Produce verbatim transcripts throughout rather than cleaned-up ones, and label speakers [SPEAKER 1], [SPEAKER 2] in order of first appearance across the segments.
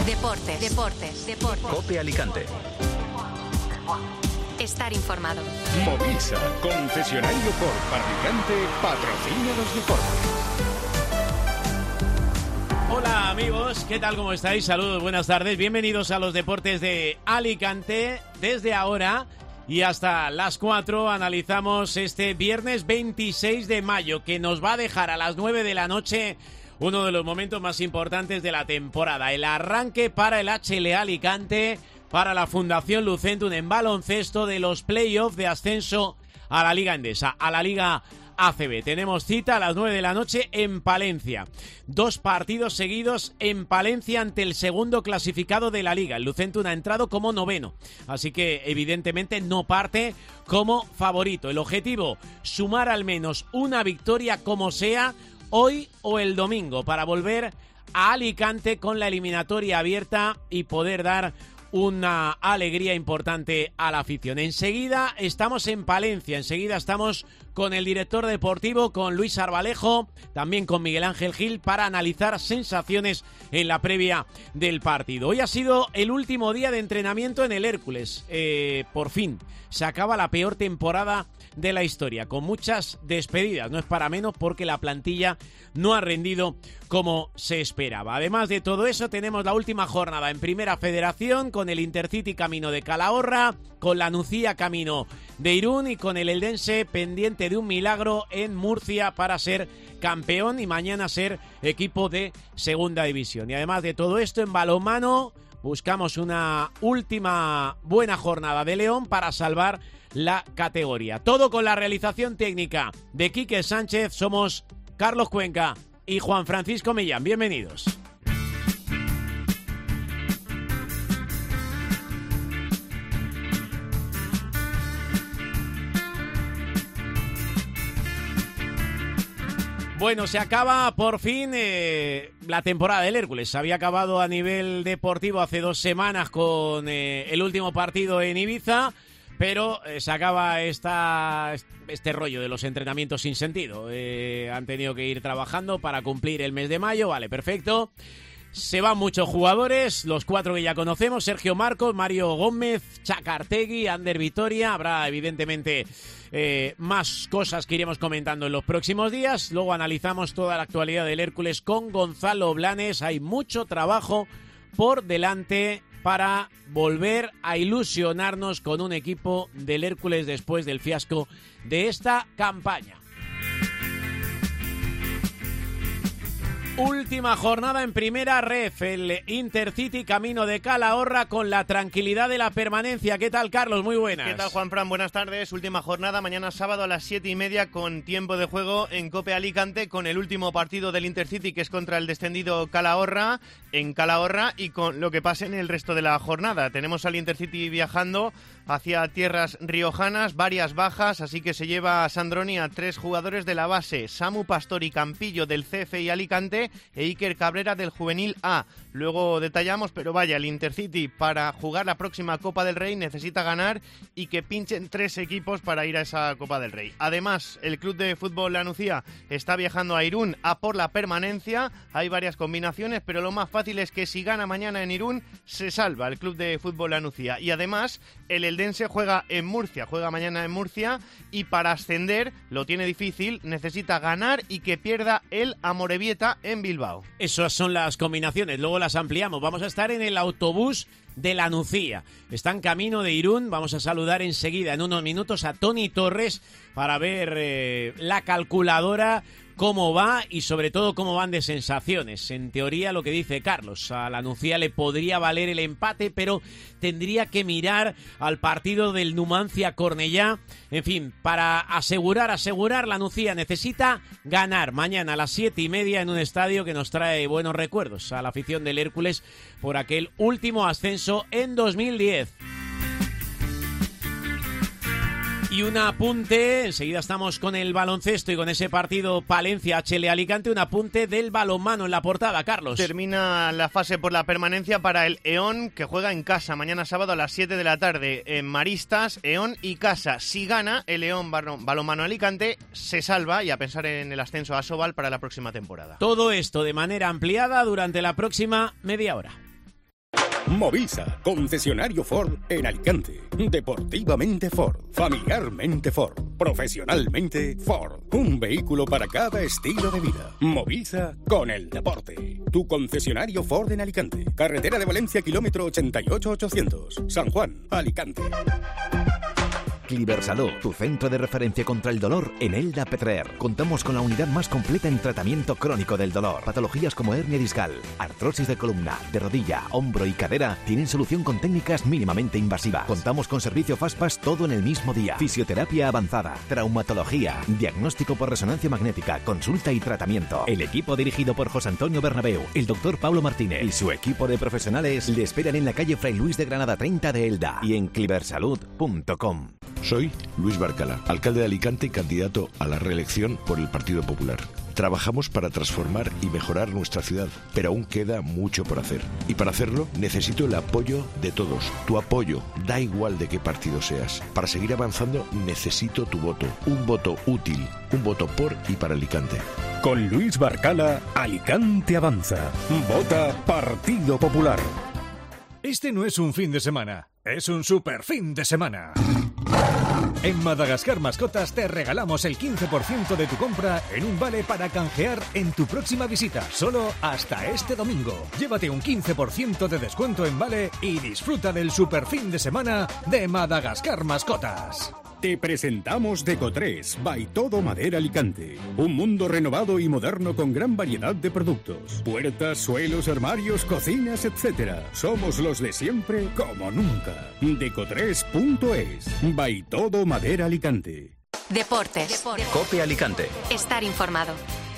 [SPEAKER 1] Deportes, deportes, deportes.
[SPEAKER 2] COPE Alicante.
[SPEAKER 1] Estar informado.
[SPEAKER 3] Movisa, concesionario Ford Alicante, patrocina los deportes.
[SPEAKER 4] Hola amigos, ¿qué tal? ¿Cómo estáis? Saludos, buenas tardes. Bienvenidos a los deportes de Alicante. Desde ahora y hasta las cuatro analizamos este viernes veintiséis de mayo, que nos va a dejar a las nueve de la noche uno de los momentos más importantes de la temporada. El arranque para el H L Alicante, para la Fundación Lucentum en baloncesto de los playoffs de ascenso a la Liga Endesa, a la Liga A C B. Tenemos cita a las nueve de la noche en Palencia. Dos partidos seguidos en Palencia ante el segundo clasificado de la Liga. El Lucentum ha entrado como noveno, así que evidentemente no parte como favorito. El objetivo, sumar al menos una victoria como sea, hoy o el domingo, para volver a Alicante con la eliminatoria abierta y poder dar una alegría importante a la afición. Enseguida estamos en Palencia, enseguida estamos con el director deportivo, con Luis Arbalejo, también con Miguel Ángel Gil, para analizar sensaciones en la previa del partido. Hoy ha sido el último día de entrenamiento en el Hércules. Eh, por fin, se acaba la peor temporada de la historia, con muchas despedidas. No es para menos, porque la plantilla no ha rendido como se esperaba. Además de todo eso, tenemos la última jornada en Primera Federación, con el Intercity camino de Calahorra, con la Nucía camino de Irún y con el Eldense pendiente de un milagro en Murcia para ser campeón y mañana ser equipo de segunda división. Y además de todo esto, en balonmano buscamos una última buena jornada de León para salvar la categoría. Todo con la realización técnica de Quique Sánchez. Somos Carlos Cuenca y Juan Francisco Millán. Bienvenidos. Bueno, se acaba por fin eh, la temporada del Hércules. Se había acabado a nivel deportivo hace dos semanas con eh, el último partido en Ibiza, pero eh, se acaba esta, este rollo de los entrenamientos sin sentido. Eh, han tenido que ir trabajando para cumplir el mes de mayo, vale, perfecto. Se van muchos jugadores, los cuatro que ya conocemos: Sergio Marcos, Mario Gómez, Chacartegui, Ander Vitoria. Habrá evidentemente eh, más cosas que iremos comentando en los próximos días. Luego analizamos toda la actualidad del Hércules con Gonzalo Blanes. Hay mucho trabajo por delante para volver a ilusionarnos con un equipo del Hércules después del fiasco de esta campaña. Última jornada en Primera Ref, el Intercity camino de Calahorra con la tranquilidad de la permanencia. ¿Qué tal, Carlos? Muy buenas.
[SPEAKER 5] ¿Qué tal, Juanfran? Buenas tardes. Última jornada, mañana sábado a las siete y media, con tiempo de juego en COPE Alicante, con el último partido del Intercity, que es contra el descendido Calahorra, en Calahorra, y con lo que pase en el resto de la jornada. Tenemos al Intercity viajando hacia tierras riojanas, varias bajas, así que se lleva a Sandroni a tres jugadores de la base: Samu Pastor y Campillo del C F I Alicante e Iker Cabrera del Juvenil A. Luego detallamos, pero vaya, el Intercity para jugar la próxima Copa del Rey necesita ganar y que pinchen tres equipos para ir a esa Copa del Rey. Además, el Club de Fútbol La Nucía está viajando a Irún a por la permanencia. Hay varias combinaciones, pero lo más fácil es que si gana mañana en Irún, se salva el Club de Fútbol La Nucía. Y además, el Eldense juega en Murcia, juega mañana en Murcia, y para ascender lo tiene difícil, necesita ganar y que pierda el Amorebieta en Bilbao.
[SPEAKER 4] Esas son las combinaciones, luego las ampliamos. Vamos a estar en el autobús de La Nucía. Está en camino de Irún. Vamos a saludar enseguida, en unos minutos, a Toni Torres para ver eh, la calculadora, cómo va y sobre todo cómo van de sensaciones. En teoría, lo que dice Carlos, a la Nucía le podría valer el empate, pero tendría que mirar al partido del Numancia Cornellá. En fin, para asegurar, asegurar, la Nucía necesita ganar mañana a las siete y media en un estadio que nos trae buenos recuerdos a la afición del Hércules por aquel último ascenso en dos mil diez. Y un apunte, enseguida estamos con el baloncesto y con ese partido Palencia H L Alicante, un apunte del balonmano en la portada, Carlos.
[SPEAKER 5] Termina la fase por la permanencia para el Eón, que juega en casa mañana sábado a las siete de la tarde en Maristas. Eón y casa. Si gana el Eón Balonmano Alicante, se salva, y a pensar en el ascenso a Asobal para la próxima temporada.
[SPEAKER 4] Todo esto de manera ampliada durante la próxima media hora.
[SPEAKER 3] Movisa, concesionario Ford en Alicante. Deportivamente Ford, familiarmente Ford, profesionalmente Ford. Un vehículo para cada estilo de vida. Movisa con el deporte. Tu concesionario Ford en Alicante. Carretera de Valencia, kilómetro ochenta y ocho ochocientos. San Juan, Alicante.
[SPEAKER 2] Cliversalud, tu centro de referencia contra el dolor en Elda Petrer. Contamos con la unidad más completa en tratamiento crónico del dolor. Patologías como hernia discal, artrosis de columna, de rodilla, hombro y cadera tienen solución con técnicas mínimamente invasivas. Contamos con servicio Fastpass todo en el mismo día. Fisioterapia avanzada, traumatología, diagnóstico por resonancia magnética, consulta y tratamiento. El equipo dirigido por José Antonio Bernabeu, el doctor Pablo Martínez y su equipo de profesionales le esperan en la calle Fray Luis de Granada treinta de Elda y en cliversalud punto com.
[SPEAKER 6] Soy Luis Barcala, alcalde de Alicante y candidato a la reelección por el Partido Popular. Trabajamos para transformar y mejorar nuestra ciudad, pero aún queda mucho por hacer. Y para hacerlo necesito el apoyo de todos. Tu apoyo, da igual de qué partido seas. Para seguir avanzando necesito tu voto. Un voto útil, un voto por y para Alicante.
[SPEAKER 3] Con Luis Barcala, Alicante avanza. Vota Partido Popular.
[SPEAKER 7] Este no es un fin de semana, es un super fin de semana. En Madagascar Mascotas te regalamos el quince por ciento de tu compra en un vale para canjear en tu próxima visita, solo hasta este domingo. Llévate un quince por ciento de descuento en vale y disfruta del super fin de semana de Madagascar Mascotas.
[SPEAKER 3] Te presentamos Decotres by Todo Madera Alicante. Un mundo renovado y moderno con gran variedad de productos. Puertas, suelos, armarios, cocinas, etcétera. Somos los de siempre como nunca. Decotres punto es. By Todo Madera Alicante.
[SPEAKER 1] Deportes. Deportes.
[SPEAKER 8] COPE Alicante.
[SPEAKER 1] Estar informado.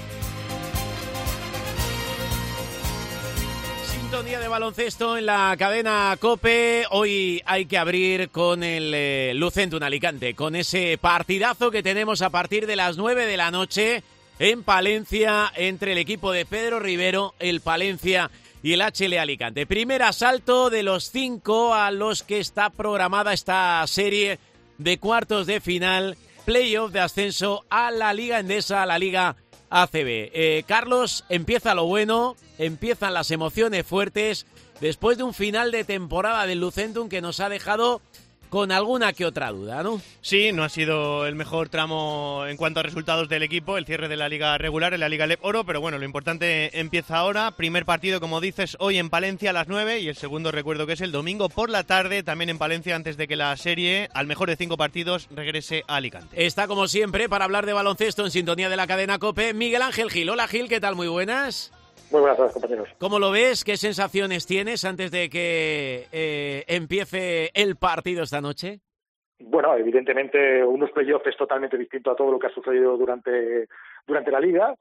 [SPEAKER 4] Sintonía de baloncesto en la cadena COPE. Hoy hay que abrir con el eh, Lucentum Alicante, con ese partidazo que tenemos a partir de las nueve de la noche en Palencia entre el equipo de Pedro Rivero, el Palencia y el H L Alicante. Primer asalto de los cinco a los que está programada esta serie de cuartos de final, playoff de ascenso a la Liga Endesa, a la Liga A C B. Eh, Carlos, empieza lo bueno, empiezan las emociones fuertes después de un final de temporada del Lucentum que nos ha dejado con alguna que otra duda, ¿no?
[SPEAKER 5] Sí, no ha sido el mejor tramo en cuanto a resultados del equipo, el cierre de la liga regular, en la Liga Leb Oro, pero bueno, lo importante empieza ahora. Primer partido, como dices, hoy en Palencia a las nueve y el segundo recuerdo que es el domingo por la tarde, también en Palencia, antes de que la serie, al mejor de cinco partidos, regrese a Alicante.
[SPEAKER 4] Está como siempre para hablar de baloncesto en sintonía de la cadena COPE, Miguel Ángel Gil. Hola Gil, ¿qué tal? Muy buenas.
[SPEAKER 9] Muy buenas tardes, compañeros.
[SPEAKER 4] ¿Cómo lo ves? ¿Qué sensaciones tienes antes de que eh, empiece el partido esta noche?
[SPEAKER 9] Bueno, evidentemente unos playoffs es totalmente distinto a todo lo que ha sucedido durante, durante la liga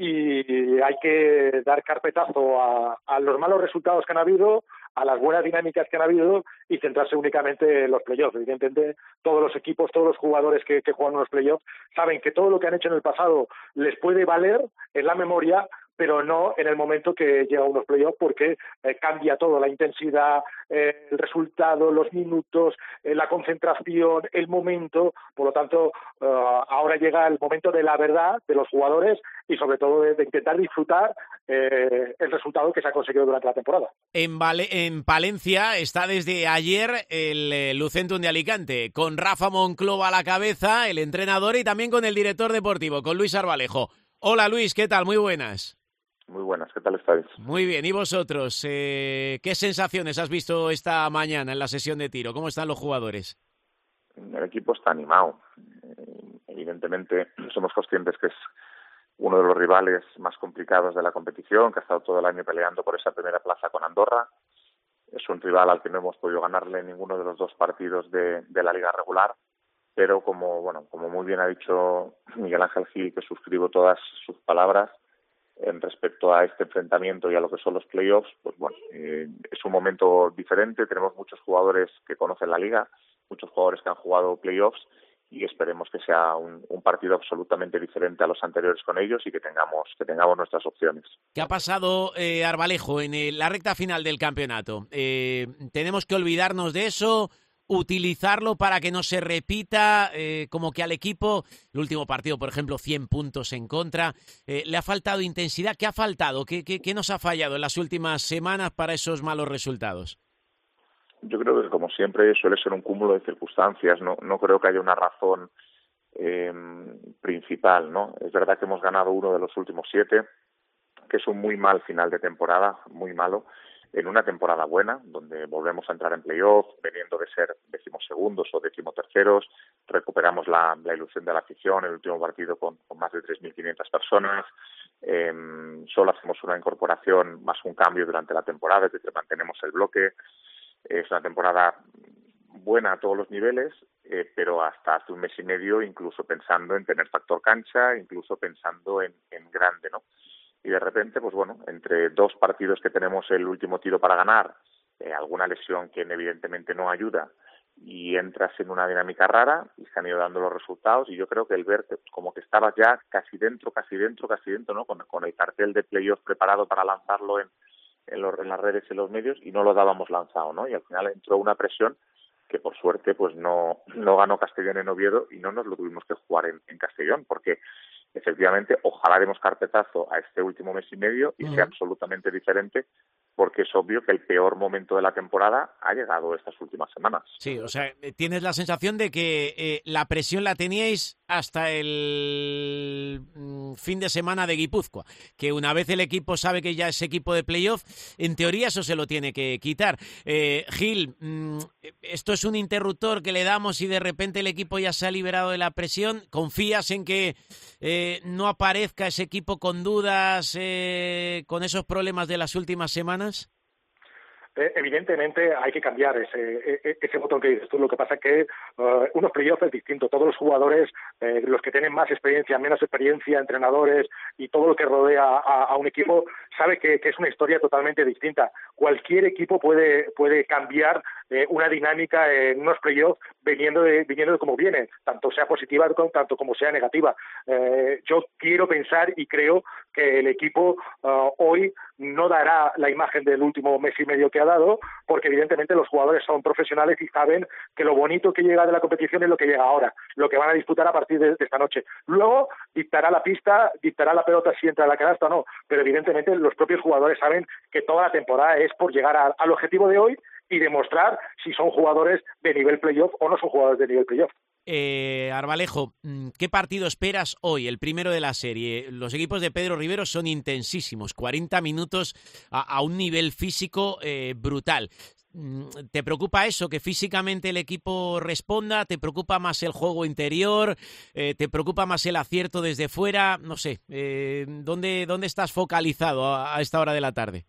[SPEAKER 9] y hay que dar carpetazo a, a los malos resultados que han habido, a las buenas dinámicas que han habido y centrarse únicamente en los playoffs. Evidentemente, todos los equipos, todos los jugadores que, que juegan en los playoffs saben que todo lo que han hecho en el pasado les puede valer en la memoria, pero no en el momento que llega a unos playoffs porque eh, cambia todo, la intensidad, eh, el resultado, los minutos, eh, la concentración, el momento. Por lo tanto, uh, ahora llega el momento de la verdad de los jugadores y sobre todo de, de intentar disfrutar eh, el resultado que se ha conseguido durante la temporada.
[SPEAKER 4] En, Vale- en Palencia está desde ayer el eh, Lucentum de Alicante, con Rafa Monclova a la cabeza, el entrenador, y también con el director deportivo, con Luis Arbalejo. Hola Luis, ¿qué tal? Muy buenas.
[SPEAKER 10] Muy buenas, ¿qué tal estáis?
[SPEAKER 4] Muy bien, ¿y vosotros? Eh, ¿Qué sensaciones has visto esta mañana en la sesión de tiro? ¿Cómo están los jugadores?
[SPEAKER 10] El equipo está animado. Eh, evidentemente somos conscientes que es uno de los rivales más complicados de la competición, que ha estado todo el año peleando por esa primera plaza con Andorra. Es un rival al que no hemos podido ganarle ninguno de los dos partidos de, de la liga regular, pero como, bueno, como muy bien ha dicho Miguel Ángel Gil, que suscribo todas sus palabras, en respecto a este enfrentamiento y a lo que son los playoffs, pues bueno, eh, es un momento diferente. Tenemos muchos jugadores que conocen la liga, muchos jugadores que han jugado playoffs y esperemos que sea un, un partido absolutamente diferente a los anteriores con ellos y que tengamos que tengamos nuestras opciones.
[SPEAKER 4] ¿Qué ha pasado, eh, Arbalejo, en el, la recta final del campeonato? Eh, ¿Tenemos que olvidarnos de eso? ¿Utilizarlo para que no se repita? Eh, como que al equipo, el último partido, por ejemplo, cien puntos en contra, eh, ¿le ha faltado intensidad? ¿Qué ha faltado? ¿Qué, qué, qué nos ha fallado en las últimas semanas para esos malos resultados?
[SPEAKER 10] Yo creo que, como siempre, suele ser un cúmulo de circunstancias. No, no creo que haya una razón eh, principal, ¿no? Es verdad que hemos ganado uno de los últimos siete, que es un muy mal final de temporada, muy malo, en una temporada buena, donde volvemos a entrar en playoff, veniendo de ser decimosegundos o decimoterceros, recuperamos la, la ilusión de la afición, el último partido con, con más de tres mil quinientas personas, eh, solo hacemos una incorporación más un cambio durante la temporada, es decir, mantenemos el bloque. Es una temporada buena a todos los niveles, eh, pero hasta hace un mes y medio incluso pensando en tener factor cancha, incluso pensando en, en grande, ¿no? Y de repente, pues bueno, entre dos partidos que tenemos el último tiro para ganar, eh, alguna lesión que evidentemente no ayuda, y entras en una dinámica rara y se han ido dando los resultados, y yo creo que el ver como que estaba ya casi dentro, casi dentro, casi dentro, ¿no? Con, con el cartel de playoff preparado para lanzarlo en, en, los, en las redes y los medios, y no lo dábamos lanzado, ¿no? Y al final entró una presión que por suerte pues no, no ganó Castellón en Oviedo y no nos lo tuvimos que jugar en, en Castellón, porque efectivamente ojalá demos carpetazo a este último mes y medio y uh-huh. sea absolutamente diferente, porque es obvio que el peor momento de la temporada ha llegado estas últimas semanas.
[SPEAKER 4] Sí, o sea, tienes la sensación de que eh, la presión la teníais hasta el mm, fin de semana de Guipúzcoa, que una vez el equipo sabe que ya es equipo de playoff, en teoría eso se lo tiene que quitar. Eh, Gil, mm, esto es un interruptor que le damos y de repente el equipo ya se ha liberado de la presión. ¿Confías en que eh, no aparezca ese equipo con dudas, eh, con esos problemas de las últimas semanas?
[SPEAKER 9] Eh, evidentemente hay que cambiar ese, ese botón que dices tú. Lo que pasa es que uh, unos playoffs es distinto. Todos los jugadores, eh, los que tienen más experiencia, menos experiencia, entrenadores y todo lo que rodea a, a un equipo, sabe que, que es una historia totalmente distinta. Cualquier equipo puede puede cambiar eh, una dinámica en unos playoffs viniendo de, viniendo de como viene, tanto sea positiva tanto como sea negativa. Eh, yo quiero pensar y creo que el equipo uh, hoy no dará la imagen del último mes y medio que ha dado, porque evidentemente los jugadores son profesionales y saben que lo bonito que llega de la competición es lo que llega ahora, lo que van a disputar a partir de, de esta noche. Luego dictará la pista, dictará la pelota si entra a la canasta o no, pero evidentemente los propios jugadores saben que toda la temporada es por llegar a, al objetivo de hoy y demostrar si son jugadores de nivel playoff o no son jugadores de nivel playoff.
[SPEAKER 4] Eh, Arbalejo, ¿qué partido esperas hoy, el primero de la serie? Los equipos de Pedro Rivero son intensísimos, cuarenta minutos a, a un nivel físico eh, brutal. ¿Te preocupa eso, que físicamente el equipo responda? ¿Te preocupa más el juego interior? Eh, ¿Te preocupa más el acierto desde fuera? No sé, eh, ¿dónde, ¿dónde estás focalizado a, a esta hora de la tarde?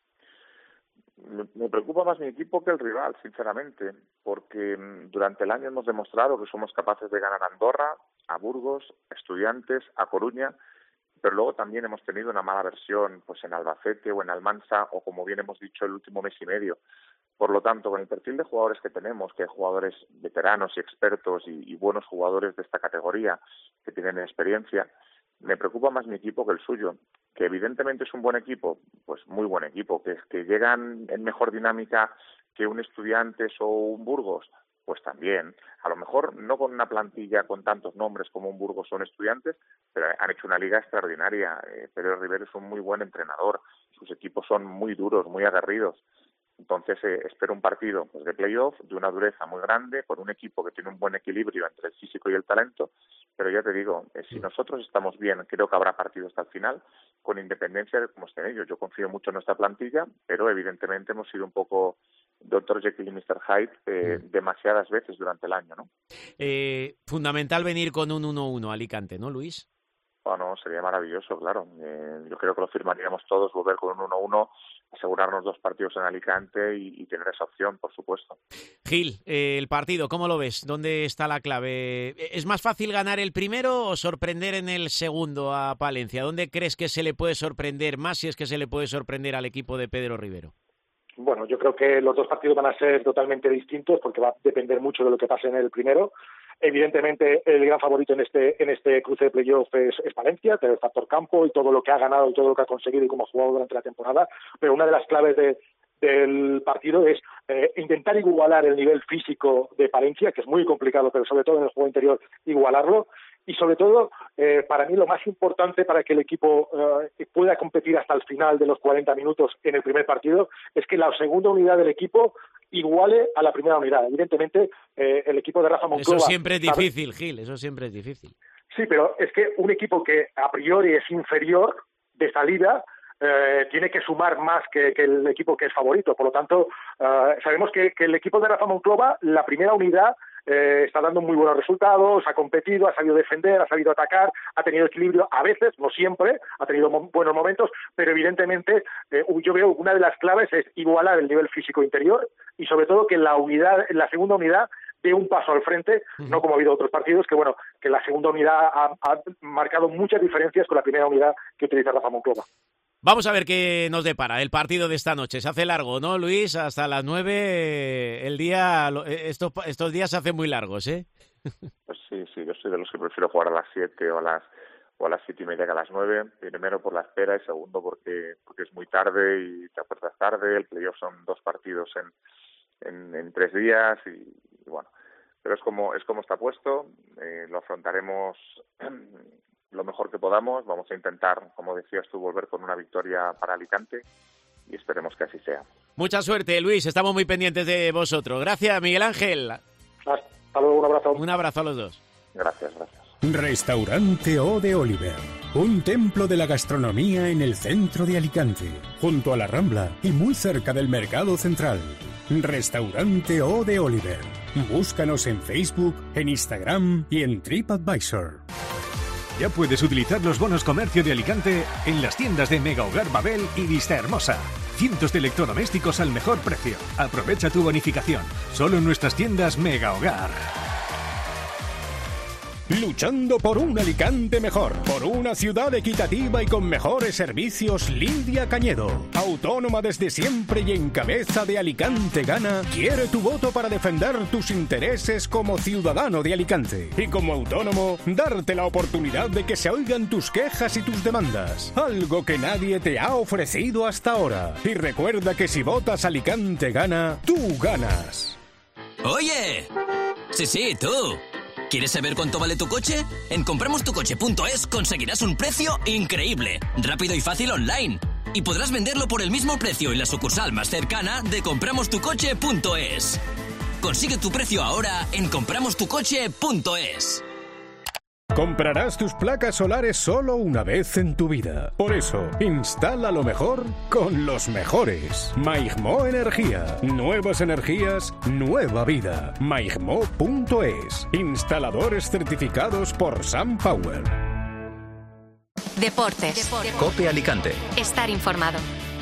[SPEAKER 10] Me preocupa más mi equipo que el rival, sinceramente, porque durante el año hemos demostrado que somos capaces de ganar a Andorra, a Burgos, a Estudiantes, a Coruña, pero luego también hemos tenido una mala versión pues en Albacete o en Almansa, o como bien hemos dicho, el último mes y medio. Por lo tanto, con el perfil de jugadores que tenemos, que hay jugadores veteranos y expertos y, y buenos jugadores de esta categoría que tienen experiencia, me preocupa más mi equipo que el suyo, que evidentemente es un buen equipo, pues muy buen equipo, que es que llegan en mejor dinámica que un Estudiantes o un Burgos, pues también. A lo mejor no con una plantilla con tantos nombres como un Burgos o un Estudiantes, pero han hecho una liga extraordinaria. Eh, Pedro Rivero es un muy buen entrenador, sus equipos son muy duros, muy aguerridos. Entonces eh, espero un partido pues, de playoff, de una dureza muy grande, con un equipo que tiene un buen equilibrio entre el físico y el talento, pero ya te digo, eh, si nosotros estamos bien, creo que habrá partido hasta el final, con independencia de cómo estén ellos. Yo confío mucho en nuestra plantilla, pero evidentemente hemos sido un poco doctor Jekyll y mister Hyde eh, mm. demasiadas veces durante el año, ¿no?
[SPEAKER 4] Eh, fundamental venir con un uno uno a Alicante, ¿no, Luis?
[SPEAKER 10] Bueno, sería maravilloso, claro. Eh, yo creo que lo firmaríamos todos, volver con un uno uno, asegurarnos dos partidos en Alicante y, y tener esa opción, por supuesto.
[SPEAKER 4] Gil, eh, el partido, ¿cómo lo ves? ¿Dónde está la clave? ¿Es más fácil ganar el primero o sorprender en el segundo a Palencia? ¿Dónde crees que se le puede sorprender más, si es que se le puede sorprender al equipo de Pedro Rivero?
[SPEAKER 9] Bueno, yo creo que los dos partidos van a ser totalmente distintos porque va a depender mucho de lo que pase en el primero. Evidentemente, el gran favorito en este en este cruce de playoff es, es Palencia, el factor campo y todo lo que ha ganado y todo lo que ha conseguido y cómo ha jugado durante la temporada. Pero una de las claves de, del partido es eh, intentar igualar el nivel físico de Palencia, que es muy complicado, pero sobre todo en el juego interior igualarlo. Y sobre todo, eh, para mí lo más importante para que el equipo eh, pueda competir hasta el final de los cuarenta minutos en el primer partido es que la segunda unidad del equipo iguale a la primera unidad. Evidentemente, eh, el equipo de Rafa Monclova...
[SPEAKER 4] Eso siempre es difícil,
[SPEAKER 9] ¿sabe?
[SPEAKER 4] Gil, eso siempre es difícil.
[SPEAKER 9] Sí, pero es que un equipo que a priori es inferior de salida eh, tiene que sumar más que, que el equipo que es favorito. Por lo tanto, eh, sabemos que, que el equipo de Rafa Monclova, la primera unidad, eh, está dando muy buenos resultados, ha competido, ha sabido defender, ha sabido atacar, ha tenido equilibrio a veces, no siempre, ha tenido mo- buenos momentos, pero evidentemente eh, yo veo una de las claves es igualar el nivel físico interior y sobre todo que la unidad, la segunda unidad dé un paso al frente, uh-huh. no como ha habido otros partidos, que bueno, que la segunda unidad ha, ha marcado muchas diferencias con la primera unidad que utiliza Rafa Monclova.
[SPEAKER 4] Vamos a ver qué nos depara el partido de esta noche. Se hace largo, ¿no, Luis? Hasta las nueve el día, estos, estos días se hacen muy largos, ¿eh?
[SPEAKER 10] Pues sí, sí, yo soy de los que prefiero jugar a las siete o a las o a las siete y media que a las nueve. Primero por la espera y segundo porque porque es muy tarde y te acuestas tarde. El playoff son dos partidos en, en, en tres días y, y bueno, pero es como es como está puesto. Eh, lo afrontaremos lo mejor que podamos. Vamos a intentar, como decías tú, volver con una victoria para Alicante y esperemos que así sea.
[SPEAKER 4] Mucha suerte, Luis. Estamos muy pendientes de vosotros. Gracias, Miguel Ángel.
[SPEAKER 9] Hasta luego, un abrazo.
[SPEAKER 4] Un abrazo a los dos.
[SPEAKER 10] Gracias, gracias.
[SPEAKER 3] Restaurante O de Oliver, un templo de la gastronomía en el centro de Alicante, junto a la Rambla y muy cerca del Mercado Central. Restaurante O de Oliver. Búscanos en Facebook, en Instagram y en TripAdvisor.
[SPEAKER 7] Ya puedes utilizar los bonos comercio de Alicante en las tiendas de Mega Hogar Babel y Vista Hermosa. Cientos de electrodomésticos al mejor precio. Aprovecha tu bonificación. Solo en nuestras tiendas Mega Hogar.
[SPEAKER 3] Luchando por un Alicante mejor, por una ciudad equitativa y con mejores servicios, Lidia Cañedo, autónoma desde siempre y en cabeza de Alicante Gana, quiere tu voto para defender tus intereses como ciudadano de Alicante. Y como autónomo, darte la oportunidad de que se oigan tus quejas y tus demandas, algo que nadie te ha ofrecido hasta ahora. Y recuerda que si votas Alicante Gana, tú ganas.
[SPEAKER 8] ¡Oye! Sí, sí, tú. ¿Quieres saber cuánto vale tu coche? En compramos tu coche punto es conseguirás un precio increíble, rápido y fácil online. Y podrás venderlo por el mismo precio en la sucursal más cercana de compramos tu coche punto es. Consigue tu precio ahora en compramos tu coche punto es.
[SPEAKER 3] Comprarás tus placas solares solo una vez en tu vida. Por eso, instala lo mejor con los mejores. Maigmo Energía. Nuevas energías, nueva vida. Maigmo punto es. Instaladores certificados por SunPower.
[SPEAKER 1] Deportes. Deportes.
[SPEAKER 11] COPE Alicante.
[SPEAKER 1] Estar informado.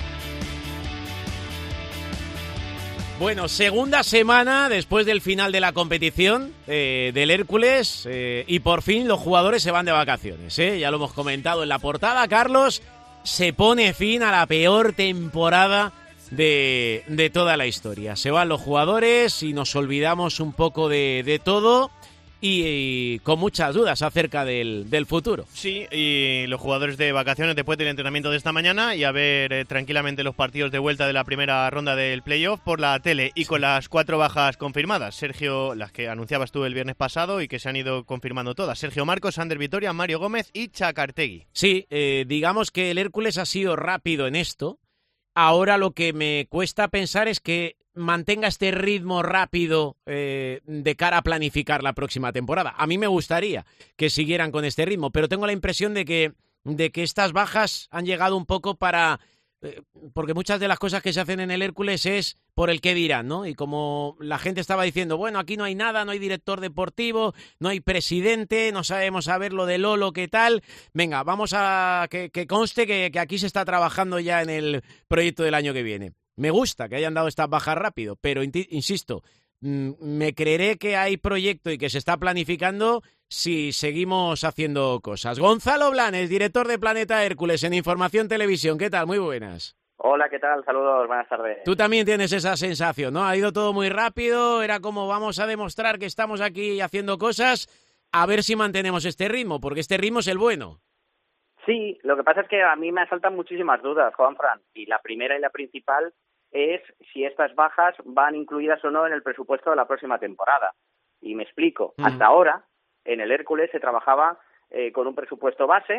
[SPEAKER 4] Bueno, segunda semana después del final de la competición eh, del Hércules eh, y por fin los jugadores se van de vacaciones. ¿eh? Ya lo hemos comentado en la portada, Carlos, se pone fin a la peor temporada de, de toda la historia. Se van los jugadores y nos olvidamos un poco de, de todo y, y con muchas dudas acerca del, del futuro.
[SPEAKER 5] Sí, y los jugadores de vacaciones después del entrenamiento de esta mañana y a ver eh, tranquilamente los partidos de vuelta de la primera ronda del playoff por la tele y con las cuatro bajas confirmadas. Sergio, las que anunciabas tú el viernes pasado y que se han ido confirmando todas. Sergio Marcos, Ander Vitoria, Mario Gómez y Chacartegui.
[SPEAKER 4] Sí, eh, digamos que el Hércules ha sido rápido en esto. Ahora lo que me cuesta pensar es que mantenga este ritmo rápido eh, de cara a planificar la próxima temporada. A mí me gustaría que siguieran con este ritmo, pero tengo la impresión de que, de que estas bajas han llegado un poco para... Eh, porque muchas de las cosas que se hacen en el Hércules es por el qué dirán, ¿no? Y como la gente estaba diciendo, bueno, aquí no hay nada, no hay director deportivo, no hay presidente, no sabemos a ver lo de Lolo, qué tal. Venga, vamos a que, que conste que, que aquí se está trabajando ya en el proyecto del año que viene. Me gusta que hayan dado estas bajas rápido, pero insisto, me creeré que hay proyecto y que se está planificando si seguimos haciendo cosas. Gonzalo Blanes, director de Planeta Hércules en Información Televisión. ¿Qué tal? Muy buenas.
[SPEAKER 12] Hola, ¿qué tal? Saludos, buenas tardes.
[SPEAKER 4] Tú también tienes esa sensación, ¿no? Ha ido todo muy rápido, era como vamos a demostrar que estamos aquí haciendo cosas, a ver si mantenemos este ritmo, porque este ritmo es el bueno.
[SPEAKER 12] Sí, lo que pasa es que a mí me asaltan muchísimas dudas, Juanfran, y la primera y la principal es si estas bajas van incluidas o no en el presupuesto de la próxima temporada. Y me explico. Mm. Hasta ahora, en el Hércules se trabajaba eh, con un presupuesto base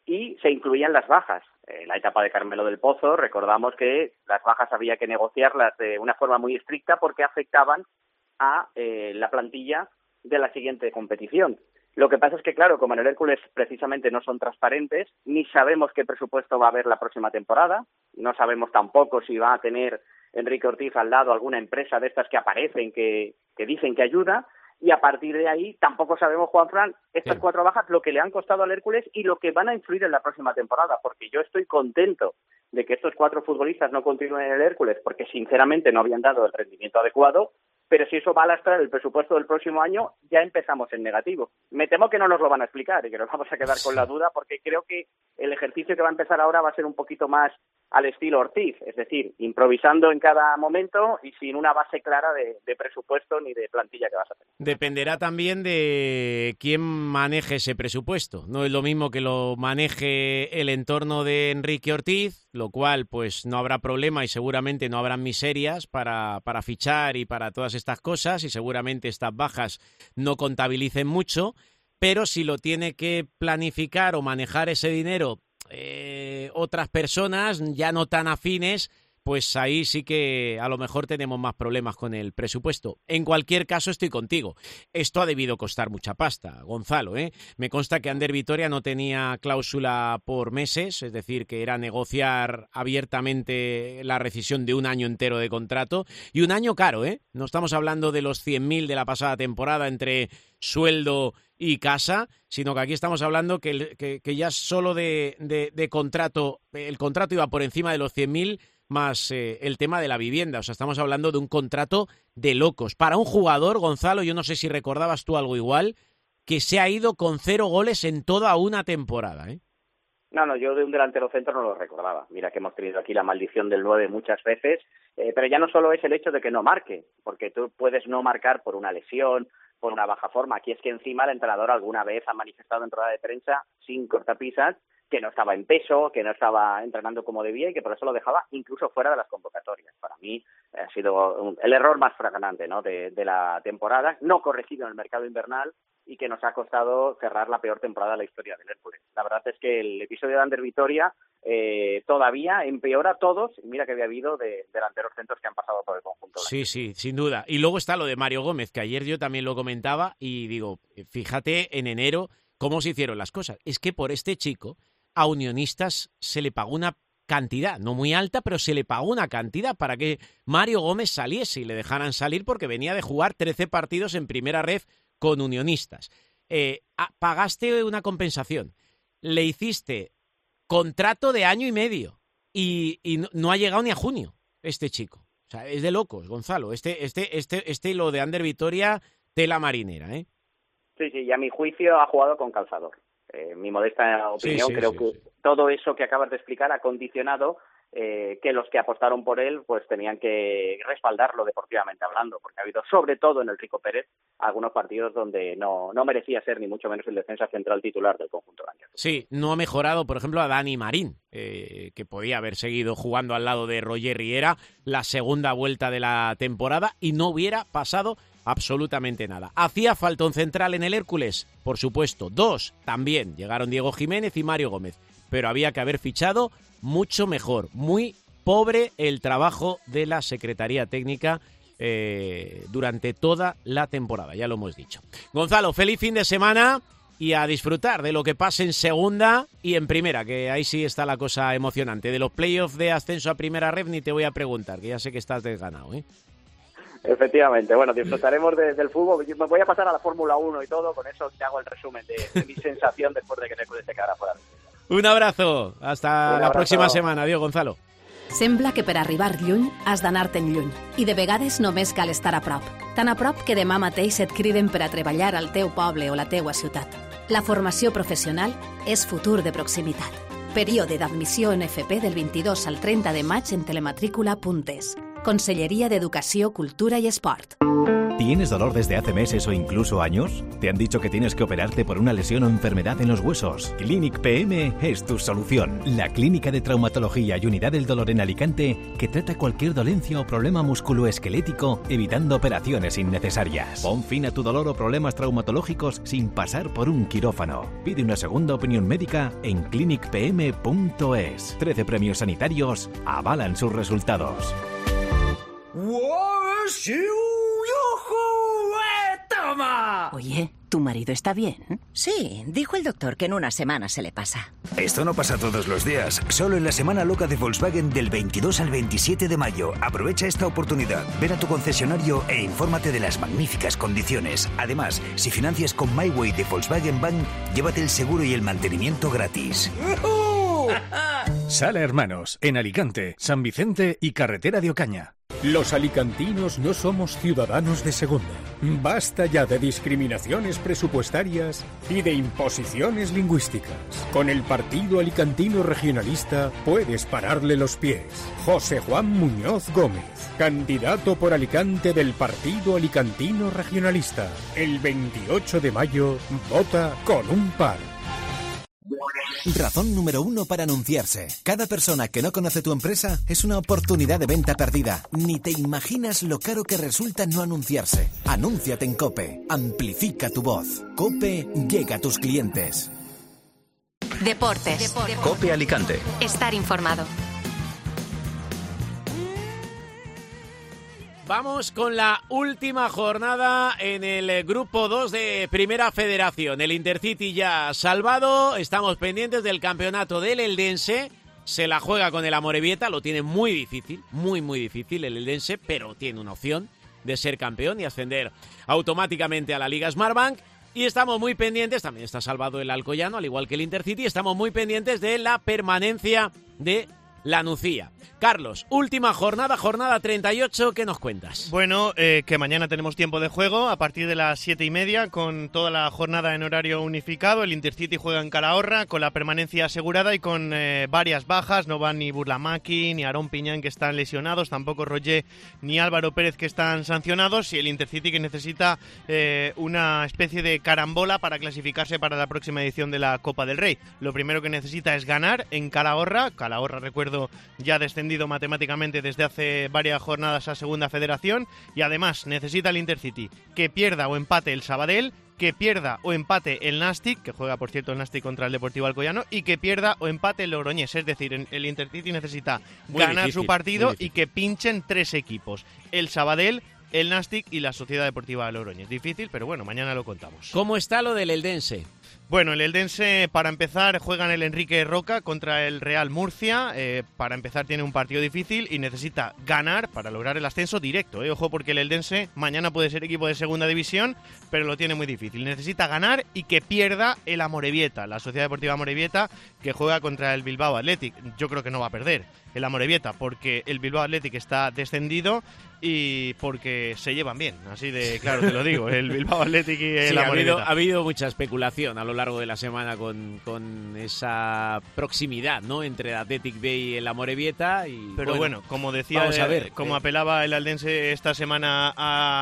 [SPEAKER 12] y se incluían las bajas. En la etapa de Carmelo del Pozo recordamos que las bajas había que negociarlas de una forma muy estricta porque afectaban a eh, la plantilla de la siguiente competición. Lo que pasa es que, claro, como en el Hércules precisamente no son transparentes, ni sabemos qué presupuesto va a haber la próxima temporada, no sabemos tampoco si va a tener Enrique Ortiz al lado alguna empresa de estas que aparecen, que, que dicen que ayuda, y a partir de ahí tampoco sabemos, Juanfran, estas sí. cuatro bajas, lo que le han costado al Hércules y lo que van a influir en la próxima temporada, porque yo estoy contento de que estos cuatro futbolistas no continúen en el Hércules, porque sinceramente no habían dado el rendimiento adecuado, pero si eso va a lastrar el presupuesto del próximo año, ya empezamos en negativo. Me temo que no nos lo van a explicar y que nos vamos a quedar con la duda, porque creo que el ejercicio que va a empezar ahora va a ser un poquito más al estilo Ortiz, es decir, improvisando en cada momento y sin una base clara de, de presupuesto ni de plantilla que vas a tener.
[SPEAKER 4] Dependerá también de quién maneje ese presupuesto. No es lo mismo que lo maneje el entorno de Enrique Ortiz, lo cual pues no habrá problema y seguramente no habrán miserias para, para fichar y para todas estas cosas, y seguramente estas bajas no contabilicen mucho, pero si lo tiene que planificar o manejar ese dinero eh, otras personas ya no tan afines, pues ahí sí que a lo mejor tenemos más problemas con el presupuesto. En cualquier caso, estoy contigo. Esto ha debido costar mucha pasta, Gonzalo, ¿eh? Me consta que Ander Vitoria no tenía cláusula por meses, es decir, que era negociar abiertamente la rescisión de un año entero de contrato. Y un año caro, ¿eh? No estamos hablando de los cien mil de la pasada temporada entre sueldo y casa, sino que aquí estamos hablando que, que, que ya solo de, de, de contrato, el contrato iba por encima de los cien mil, más eh, el tema de la vivienda. O sea, estamos hablando de un contrato de locos. Para un jugador, Gonzalo, yo no sé si recordabas tú algo igual, que se ha ido con cero goles en toda una temporada, ¿eh?
[SPEAKER 12] No, no, yo de un delantero centro no lo recordaba. Mira que hemos tenido aquí la maldición del nueve muchas veces, eh, pero ya no solo es el hecho de que no marque, porque tú puedes no marcar por una lesión, por una baja forma. Aquí es que encima el entrenador alguna vez ha manifestado en rueda de prensa, sin cortapisas, que no estaba en peso, que no estaba entrenando como debía y que por eso lo dejaba incluso fuera de las convocatorias. Para mí ha sido un, el error más flagrante, ¿no?, de, de la temporada, no corregido en el mercado invernal y que nos ha costado cerrar la peor temporada de la historia del Hércules. La verdad es que el episodio de Ander Vitoria eh, todavía empeora todos. Mira que había habido de delanteros centros que han pasado por el conjunto.
[SPEAKER 4] Sí, sí, sin duda. Y luego está lo de Mario Gómez, que ayer yo también lo comentaba y digo, fíjate en enero cómo se hicieron las cosas. Es que por este chico a Unionistas se le pagó una cantidad, no muy alta, pero se le pagó una cantidad para que Mario Gómez saliese y le dejaran salir porque venía de jugar trece partidos en primera ref con Unionistas. Eh, pagaste una compensación, le hiciste contrato de año y medio y, y no, no ha llegado ni a junio este chico. O sea, es de locos, Gonzalo. Este, este, este, este lo de Ander Vitoria, tela marinera, ¿eh?
[SPEAKER 12] Sí, sí, y a mi juicio ha jugado con calzador. Eh, mi modesta opinión, sí, sí, creo sí, que sí. todo eso que acabas de explicar ha condicionado eh, que los que apostaron por él pues tenían que respaldarlo deportivamente hablando, porque ha habido, sobre todo en el Rico Pérez, algunos partidos donde no, no merecía ser ni mucho menos el defensa central titular del conjunto blanco.
[SPEAKER 4] Sí, no ha mejorado, por ejemplo, a Dani Marín, eh, que podía haber seguido jugando al lado de Roger Riera la segunda vuelta de la temporada y no hubiera pasado absolutamente nada. ¿Hacía falta un central en el Hércules? Por supuesto. Dos, también. Llegaron Diego Jiménez y Mario Gómez. Pero había que haber fichado mucho mejor. Muy pobre el trabajo de la Secretaría Técnica eh, durante toda la temporada, ya lo hemos dicho. Gonzalo, feliz fin de semana y a disfrutar de lo que pase en segunda y en primera, que ahí sí está la cosa emocionante. De los playoffs de ascenso a primera ref ni te voy a preguntar, que ya sé que estás desganado, ¿eh?
[SPEAKER 12] Efectivamente, bueno, disfrutaremos de, del fútbol. Me voy a pasar a la Fórmula uno y todo, con eso te hago el resumen de, de mi sensación después de que te puedes quedar fuera.
[SPEAKER 4] Un abrazo, hasta Un abrazo. La próxima semana. Adiós, Gonzalo.
[SPEAKER 11] Sembla que per arribar lluny has d'anar-te'n lluny i de vegades només cal estar a prop. Tan a prop que demà mateix et criden per a treballar al teu poble o la teua ciutat. La formació professional és futur de proximitat. Període d'admissió en F P del vint-i-dos al trenta de maig en telematrícula punt es. Conselleria d'Educació, Cultura i Esport.
[SPEAKER 2] ¿Tienes dolor desde hace meses o incluso años? ¿Te han dicho que tienes que operarte por una lesión o enfermedad en los huesos? Clinic P M es tu solución. La clínica de traumatología y unidad del dolor en Alicante que trata cualquier dolencia o problema musculoesquelético evitando operaciones innecesarias. Pon fin a tu dolor o problemas traumatológicos sin pasar por un quirófano. Pide una segunda opinión médica en clinic p m punto es. trece premios sanitarios avalan sus resultados.
[SPEAKER 13] ¡Toma!
[SPEAKER 14] Oye, ¿tu marido está bien?
[SPEAKER 13] Sí, dijo el doctor que en una semana se le pasa.
[SPEAKER 15] Esto no pasa todos los días, solo en la semana loca de Volkswagen del veintidós al veintisiete de mayo. Aprovecha esta oportunidad, ven a tu concesionario e infórmate de las magníficas condiciones. Además, si financias con MyWay de Volkswagen Bank, llévate el seguro y el mantenimiento gratis.
[SPEAKER 7] Sala Hermanos, en Alicante, San Vicente y Carretera de Ocaña.
[SPEAKER 3] Los alicantinos no somos ciudadanos de segunda. Basta ya de discriminaciones presupuestarias y de imposiciones lingüísticas. Con el Partido Alicantino Regionalista puedes pararle los pies. José Juan Muñoz Gómez, candidato por Alicante del Partido Alicantino Regionalista. El veintiocho de mayo, vota con un par.
[SPEAKER 16] Razón número uno para anunciarse. Cada persona que no conoce tu empresa es una oportunidad de venta perdida. Ni te imaginas lo caro que resulta no anunciarse. Anúnciate en COPE. Amplifica tu voz. COPE llega a tus clientes.
[SPEAKER 1] Deportes. Deportes.
[SPEAKER 17] COPE Alicante.
[SPEAKER 1] Estar informado.
[SPEAKER 4] Vamos con la última jornada en el grupo dos de Primera Federación. El Intercity ya salvado, estamos pendientes del campeonato del Eldense. Se la juega con el Amorebieta, lo tiene muy difícil, muy muy difícil el Eldense, pero tiene una opción de ser campeón y ascender automáticamente a la Liga Smartbank. Y estamos muy pendientes, también está salvado el Alcoyano, al igual que el Intercity, estamos muy pendientes de la permanencia de la Nucía. Carlos, última jornada, jornada treinta y ocho, ¿qué nos cuentas?
[SPEAKER 5] Bueno, eh, que mañana tenemos tiempo de juego a partir de las siete y media con toda la jornada en horario unificado. El Intercity juega en Calahorra con la permanencia asegurada y con eh, varias bajas. No van ni Burlamaqui ni Aarón Piñán, que están lesionados, tampoco Roger ni Álvaro Pérez, que están sancionados, y el Intercity que necesita eh, una especie de carambola para clasificarse para la próxima edición de la Copa del Rey. Lo primero que necesita es ganar en Calahorra. Calahorra, recuerdo, ya descendido matemáticamente desde hace varias jornadas a Segunda Federación, y además necesita el Intercity que pierda o empate el Sabadell, que pierda o empate el Nastic, que juega por cierto el Nastic contra el Deportivo Alcoyano, y que pierda o empate el Logroñés. Es decir, el Intercity necesita muy ganar difícil, su partido y que pinchen tres equipos: el Sabadell, el Nastic y la Sociedad Deportiva de Logroñés. Difícil, pero bueno, mañana lo contamos.
[SPEAKER 4] ¿Cómo está lo del Eldense?
[SPEAKER 5] Bueno, el Eldense, para empezar, juega en el Enrique Roca contra el Real Murcia. Eh, para empezar, tiene un partido difícil y necesita ganar para lograr el ascenso directo. Eh. Ojo, porque el Eldense mañana puede ser equipo de segunda división, pero lo tiene muy difícil. Necesita ganar y que pierda el Amorebieta, la Sociedad Deportiva Amorebieta, que juega contra el Bilbao Athletic. Yo creo que no va a perder el Amorebieta, porque el Bilbao Athletic está descendido y porque se llevan bien, así de claro te lo digo, el Bilbao Athletic y el
[SPEAKER 4] sí,
[SPEAKER 5] Amorebieta.
[SPEAKER 4] Ha habido, ha habido mucha especulación a lo largo de la semana con, con esa proximidad, ¿no?, entre el Athletic B y el Amorebieta. Y,
[SPEAKER 5] Pero bueno, bueno como decía, vamos a ver, como eh, apelaba el aldense esta semana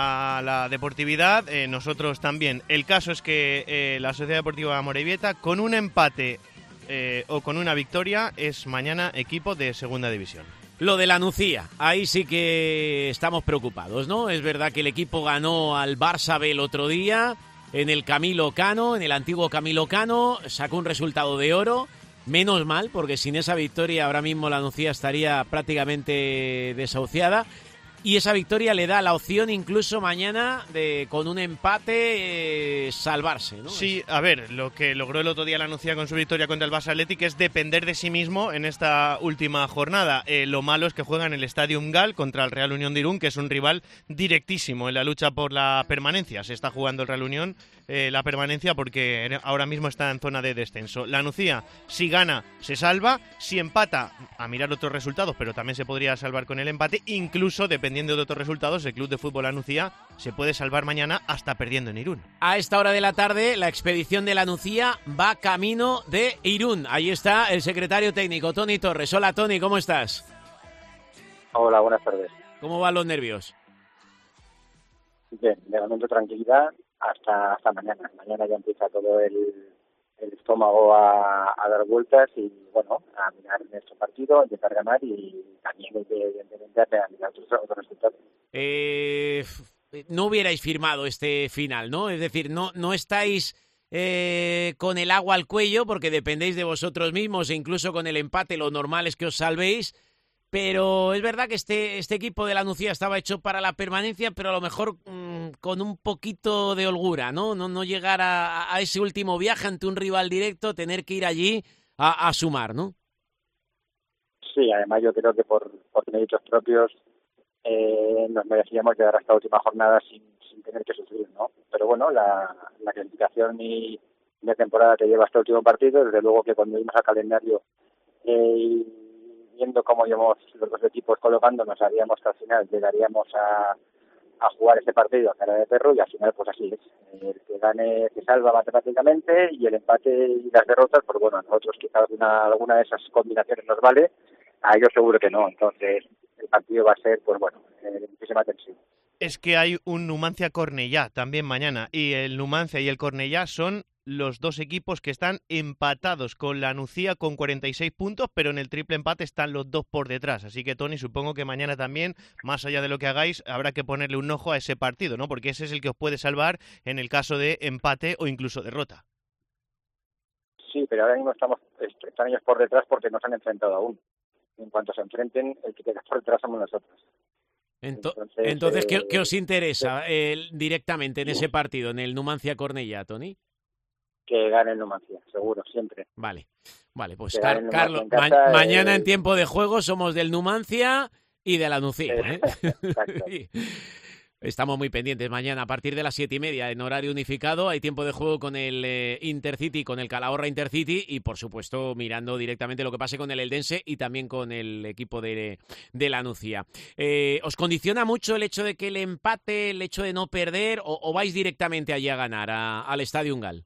[SPEAKER 5] a la deportividad, eh, nosotros también. El caso es que eh, la Sociedad Deportiva Amorebieta, con un empate eh, o con una victoria, es mañana equipo de segunda división.
[SPEAKER 4] Lo de la Nucía, ahí sí que estamos preocupados, ¿no? Es verdad que el equipo ganó al Barça B el otro día en el Camilo Cano, en el antiguo Camilo Cano, sacó un resultado de oro. Menos mal, porque sin esa victoria ahora mismo la Nucía estaría prácticamente desahuciada. Y esa victoria le da la opción incluso mañana de, con un empate, eh, salvarse, ¿no?
[SPEAKER 5] Sí, a ver, lo que logró el otro día la Nucía con su victoria contra el Barça Athletic es depender de sí mismo en esta última jornada. Eh, lo malo es que juega en el Stadium Gal contra el Real Unión de Irún, que es un rival directísimo en la lucha por la permanencia. Se está jugando el Real Unión eh, la permanencia porque ahora mismo está en zona de descenso. La Nucía, si gana, se salva. Si empata, a mirar otros resultados, pero también se podría salvar con el empate. Incluso, dependiendo de otros resultados, el Club de Fútbol La Nucía se puede salvar mañana hasta perdiendo en Irún.
[SPEAKER 4] A esta hora de la tarde, la expedición de La Nucía va camino de Irún. Ahí está el secretario técnico, Toni Torres. Hola, Toni, ¿cómo estás?
[SPEAKER 18] Hola, buenas tardes.
[SPEAKER 4] ¿Cómo van los nervios?
[SPEAKER 17] Bien, de momento tranquilidad hasta hasta mañana. Mañana ya empieza todo el, el estómago a, a dar vueltas y, bueno, a mirar nuestro partido, intentar ganar y también, evidentemente, a mirar otros, otros resultados.
[SPEAKER 4] Eh, no hubierais firmado este final, ¿no? Es decir, no, no estáis eh, con el agua al cuello porque dependéis de vosotros mismos e incluso con el empate lo normal es que os salvéis. Pero es verdad que este, este equipo de la Nucía estaba hecho para la permanencia, pero a lo mejor mmm, con un poquito de holgura, ¿no? No, no llegar a, a ese último viaje ante un rival directo, tener que ir allí a, a sumar, ¿no?
[SPEAKER 17] Sí, además yo creo que por, por méritos propios eh, nos merecíamos llegar a esta última jornada sin, sin tener que sufrir, ¿no? Pero bueno, la, la clasificación y de temporada que lleva este último partido, desde luego que cuando vimos al calendario eh, viendo cómo íbamos los dos equipos colocándonos, sabíamos que al final llegaríamos a, a jugar este partido a cara de perro y al final pues así es. El que gane se salva matemáticamente y el empate y las derrotas, pues bueno, a nosotros quizá alguna, alguna de esas combinaciones nos vale, a ellos seguro que no. Entonces el partido va a ser, pues bueno, de muchísima tensión.
[SPEAKER 5] Es que hay un Numancia Cornellá también mañana y el Numancia y el Cornellá son los dos equipos que están empatados con la Nucía con cuarenta y seis puntos, pero en el triple empate están los dos por detrás. Así que, Tony, supongo que mañana también, más allá de lo que hagáis, habrá que ponerle un ojo a ese partido, ¿no? Porque ese es el que os puede salvar en el caso de empate o incluso derrota.
[SPEAKER 17] Sí, pero ahora mismo estamos, están ellos por detrás porque no se han enfrentado aún. En cuanto se enfrenten, el que queda por detrás somos nosotros.
[SPEAKER 4] Ento- entonces, entonces ¿qué, ¿qué os interesa eh, directamente en ese partido, en el Numancia-Cornellá, Tony?
[SPEAKER 17] Que gane el Numancia, seguro, siempre.
[SPEAKER 4] Vale, vale, pues Car- Carlos, ma- eh... mañana en tiempo de juego somos del Numancia y de la Nucía. ¿eh?
[SPEAKER 17] Exacto.
[SPEAKER 4] Estamos muy pendientes mañana a partir de las siete y media en horario unificado. Hay tiempo de juego con el eh, Intercity, con el Calahorra Intercity y, por supuesto, mirando directamente lo que pase con el Eldense y también con el equipo de, de la Nucía. Eh, ¿Os condiciona mucho el hecho de que el empate, el hecho de no perder o, o vais directamente allí a ganar a, al Estadio Ungal?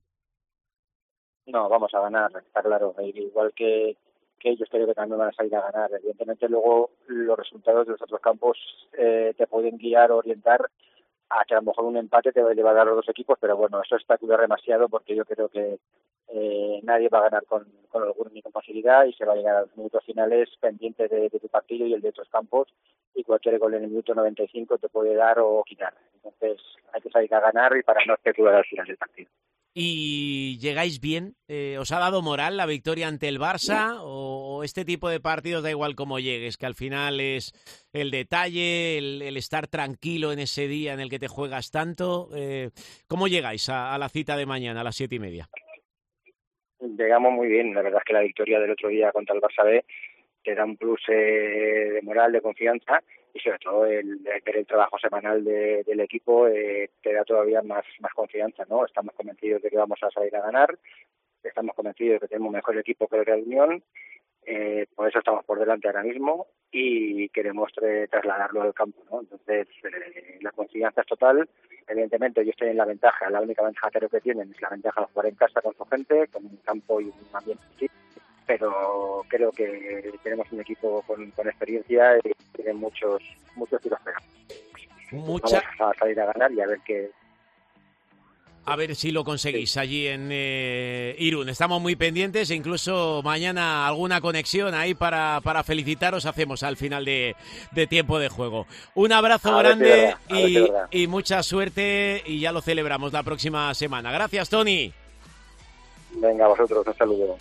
[SPEAKER 17] No, vamos a ganar, está claro. Igual que, que ellos creo que también van a salir a ganar. Evidentemente luego los resultados de los otros campos eh, te pueden guiar o orientar a que a lo mejor un empate te va a llevar a los dos equipos, pero bueno, eso especula demasiado porque yo creo que eh, nadie va a ganar con, con orgullo ni con facilidad y se va a llegar a los minutos finales pendiente de, de tu partido y el de otros campos y cualquier gol en el minuto noventa y cinco te puede dar o quitar. Entonces hay que salir a ganar y para no especular al final del partido.
[SPEAKER 4] ¿Y llegáis bien? Eh, ¿Os ha dado moral la victoria ante el Barça? ¿O este tipo de partidos da igual cómo llegues? Que al final es el detalle, el, el estar tranquilo en ese día en el que te juegas tanto. Eh, ¿Cómo llegáis a, a la cita de mañana a las siete y media?
[SPEAKER 17] Llegamos muy bien. La verdad es que la victoria del otro día contra el Barça B te da un plus eh, de moral, de confianza. Y sobre todo el, el, el trabajo semanal de, del equipo eh, te da todavía más, más confianza, ¿no? Estamos convencidos de que vamos a salir a ganar, estamos convencidos de que tenemos mejor equipo que el Real Unión, eh, por eso estamos por delante ahora mismo y queremos tra- trasladarlo al campo, ¿no? Entonces, eh, la confianza es total. Evidentemente, yo estoy en la ventaja, la única ventaja creo que tienen es la ventaja de jugar en casa con su gente, con un campo y un ambiente así. Pero creo que tenemos un equipo con, con experiencia y tiene muchos muchos tiros pegados.
[SPEAKER 4] Mucha...
[SPEAKER 17] Vamos a salir a ganar y a ver qué...
[SPEAKER 4] A ver si lo conseguís sí. allí en eh, Irún. Estamos muy pendientes e incluso mañana alguna conexión ahí para, para felicitaros hacemos al final de, de tiempo de juego. Un abrazo grande y, y mucha suerte y ya lo celebramos la próxima semana. Gracias, Tony.
[SPEAKER 17] Venga, a vosotros, un saludo.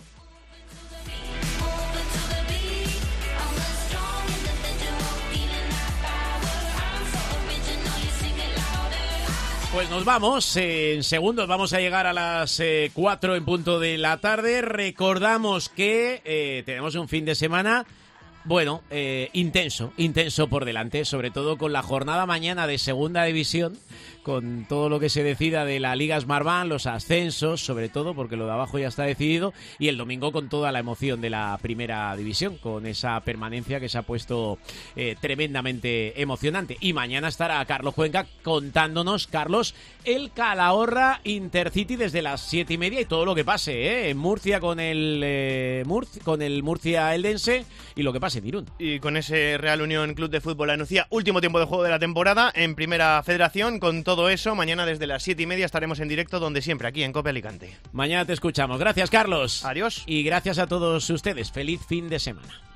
[SPEAKER 4] Pues nos vamos, eh, en segundos vamos a llegar a las eh, cuatro en punto de la tarde. Recordamos que eh, tenemos un fin de semana, bueno, eh, intenso, intenso por delante, sobre todo con la jornada mañana de Segunda División, con todo lo que se decida de la Liga Smartbank, los ascensos, sobre todo, porque lo de abajo ya está decidido, y el domingo con toda la emoción de la Primera División, con esa permanencia que se ha puesto eh, tremendamente emocionante. Y mañana estará Carlos Cuenca contándonos, Carlos, el Calahorra Intercity desde las siete y media y todo lo que pase, ¿eh? En Murcia con el, eh, Murcia, con el Murcia Eldense y lo que pase Base de Irún.
[SPEAKER 5] Y con ese Real Unión Club de Fútbol La Nucía, último tiempo de juego de la temporada en Primera Federación. Con todo eso, mañana desde las siete y media estaremos en directo donde siempre, aquí en COPE Alicante.
[SPEAKER 4] Mañana te escuchamos. Gracias, Carlos.
[SPEAKER 5] Adiós.
[SPEAKER 4] Y gracias a todos ustedes. Feliz fin de semana.